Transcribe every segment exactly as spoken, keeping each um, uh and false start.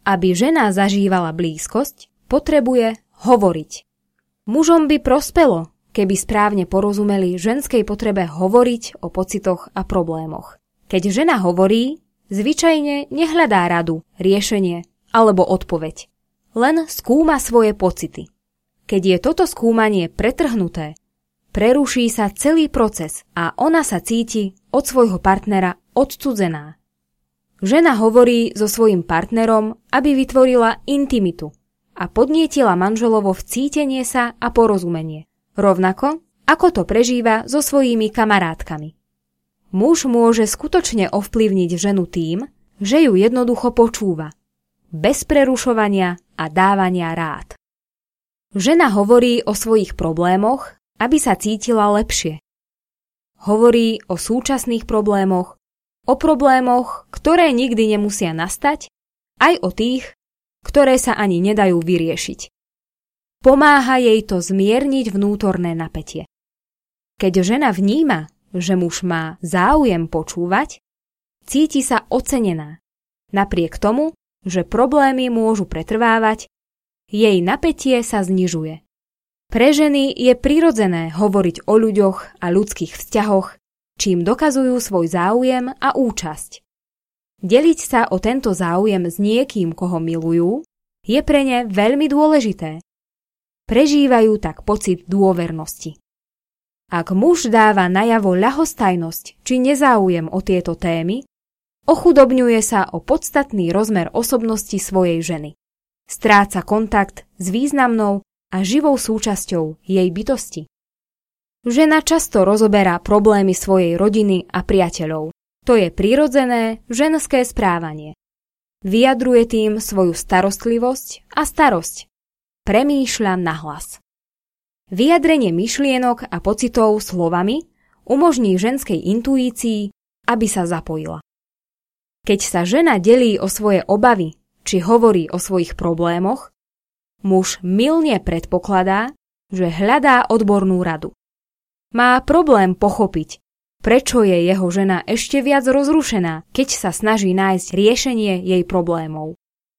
Aby žena zažívala blízkosť, potrebuje hovoriť. Mužom by prospelo, keby správne porozumeli ženskej potrebe hovoriť o pocitoch a problémoch. Keď žena hovorí, zvyčajne nehľadá radu, riešenie alebo odpoveď. Len skúma svoje pocity. Keď je toto skúmanie pretrhnuté, preruší sa celý proces a ona sa cíti od svojho partnera odcudzená. Žena hovorí so svojím partnerom, aby vytvorila intimitu a podnietila manželovo vcítenie sa a porozumenie, rovnako ako to prežíva so svojimi kamarátkami. Muž môže skutočne ovplyvniť ženu tým, že ju jednoducho počúva, bez prerušovania a dávania rád. Žena hovorí o svojich problémoch, aby sa cítila lepšie. Hovorí o súčasných problémoch, o problémoch, ktoré nikdy nemusia nastať, aj o tých, ktoré sa ani nedajú vyriešiť. Pomáha jej to zmierniť vnútorné napätie. Keď žena vníma, že muž má záujem počúvať, cíti sa ocenená. Napriek tomu, že problémy môžu pretrvávať, jej napätie sa znižuje. Pre ženy je prirodzené hovoriť o ľuďoch a ľudských vzťahoch, čím dokazujú svoj záujem a účasť. Deliť sa o tento záujem s niekým, koho milujú, je pre ne veľmi dôležité. Prežívajú tak pocit dôvernosti. Ak muž dáva najavo ľahostajnosť či nezáujem o tieto témy, ochudobňuje sa o podstatný rozmer osobnosti svojej ženy. Stráca kontakt s významnou a živou súčasťou jej bytosti. Žena často rozoberá problémy svojej rodiny a priateľov. To je prirodzené ženské správanie. Vyjadruje tým svoju starostlivosť a starosť. Premýšľa nahlas. Vyjadrenie myšlienok a pocitov slovami umožní ženskej intuícii, aby sa zapojila. Keď sa žena delí o svoje obavy či hovorí o svojich problémoch, muž mylne predpokladá, že hľadá odbornú radu. Má problém pochopiť, prečo je jeho žena ešte viac rozrušená, keď sa snaží nájsť riešenie jej problémov.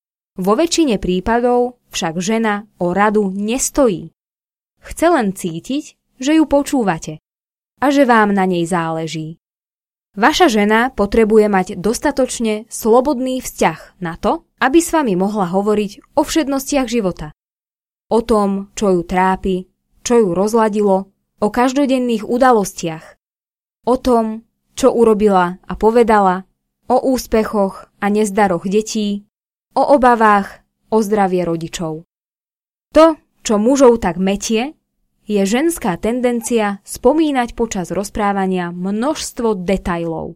Vo väčšine prípadov však žena o radu nestojí. Chce len cítiť, že ju počúvate a že vám na nej záleží. Vaša žena potrebuje mať dostatočne slobodný vzťah na to, aby s vami mohla hovoriť o všednostiach života. O tom, čo ju trápi, čo ju rozladilo, o každodenných udalostiach. O tom, čo urobila a povedala, o úspechoch a nezdaroch detí, o obavách, o zdravie rodičov. To, čo mužov tak metie, je ženská tendencia spomínať počas rozprávania množstvo detailov.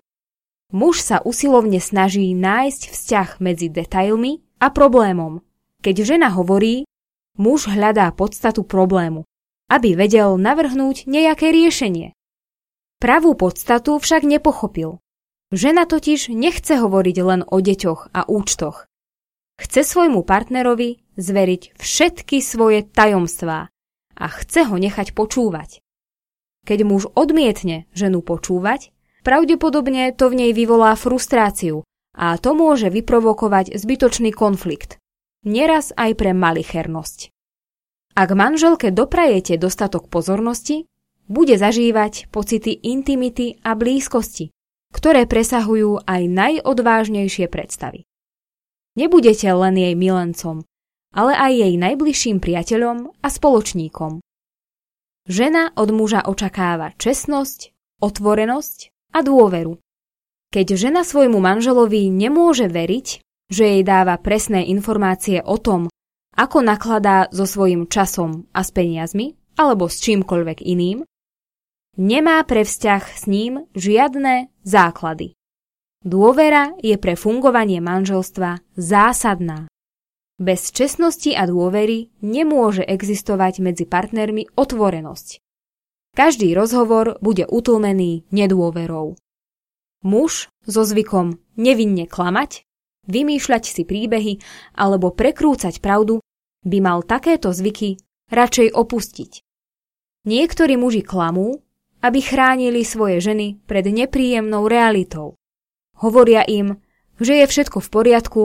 Muž sa usilovne snaží nájsť vzťah medzi detailmi a problémom. Keď žena hovorí, muž hľadá podstatu problému, aby vedel navrhnúť nejaké riešenie. Pravú podstatu však nepochopil. Žena totiž nechce hovoriť len o deťoch a účtoch. Chce svojmu partnerovi zveriť všetky svoje tajomstvá a chce ho nechať počúvať. Keď muž odmietne ženu počúvať, pravdepodobne to v nej vyvolá frustráciu a to môže vyprovokovať zbytočný konflikt, neraz aj pre malichernosť. Ak manželke doprajete dostatok pozornosti, bude zažívať pocity intimity a blízkosti, ktoré presahujú aj najodvážnejšie predstavy. Nebudete len jej milencom, ale aj jej najbližším priateľom a spoločníkom. Žena od muža očakáva čestnosť, otvorenosť a dôveru. Keď žena svojmu manželovi nemôže veriť, že jej dáva presné informácie o tom, ako nakladá so svojím časom a s peniazmi, alebo s čímkoľvek iným, nemá pre vzťah s ním žiadne základy. Dôvera je pre fungovanie manželstva zásadná. Bez čestnosti a dôvery nemôže existovať medzi partnermi otvorenosť. Každý rozhovor bude utlmený nedôverou. Muž so zvykom nevinne klamať, vymýšľať si príbehy alebo prekrúcať pravdu by mal takéto zvyky radšej opustiť. Niektorí muži klamú, aby chránili svoje ženy pred nepríjemnou realitou. Hovoria im, že je všetko v poriadku,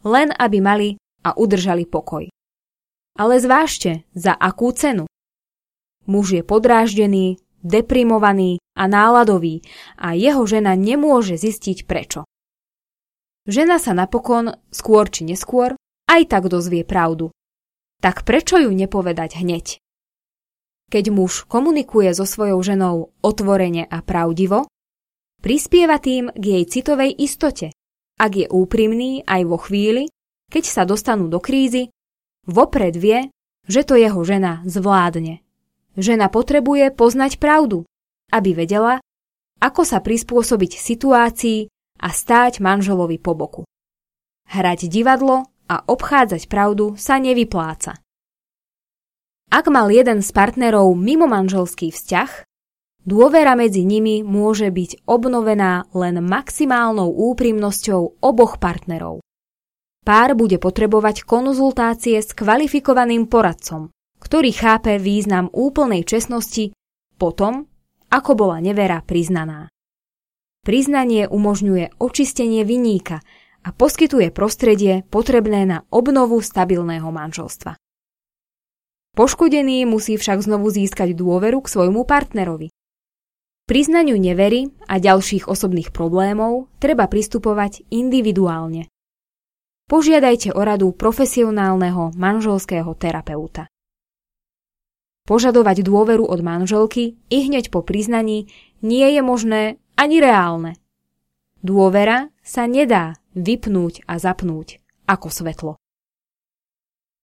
len aby mali a udržali pokoj. Ale zvážte, za akú cenu. Muž je podráždený, deprimovaný a náladový a jeho žena nemôže zistiť prečo. Žena sa napokon, skôr či neskôr, aj tak dozvie pravdu. Tak prečo ju nepovedať hneď? Keď muž komunikuje so svojou ženou otvorene a pravdivo, prispieva tým k jej citovej istote, ak je úprimný aj vo chvíli, keď sa dostanú do krízy, vopred vie, že to jeho žena zvládne. Žena potrebuje poznať pravdu, aby vedela, ako sa prispôsobiť situácii a stáť manželovi po boku. Hrať divadlo a obchádzať pravdu sa nevypláca. Ak mal jeden z partnerov mimomanželský vzťah, dôvera medzi nimi môže byť obnovená len maximálnou úprimnosťou oboch partnerov. Pár bude potrebovať konzultácie s kvalifikovaným poradcom, ktorý chápe význam úplnej čestnosti potom, ako bola nevera priznaná. Priznanie umožňuje očistenie viníka a poskytuje prostredie potrebné na obnovu stabilného manželstva. Poškodený musí však znovu získať dôveru k svojmu partnerovi. Priznaniu nevery a ďalších osobných problémov treba pristupovať individuálne. Požiadajte o radu profesionálneho manželského terapeuta. Požadovať dôveru od manželky i hneď po priznaní nie je možné ani reálne. Dôvera sa nedá vypnúť a zapnúť ako svetlo.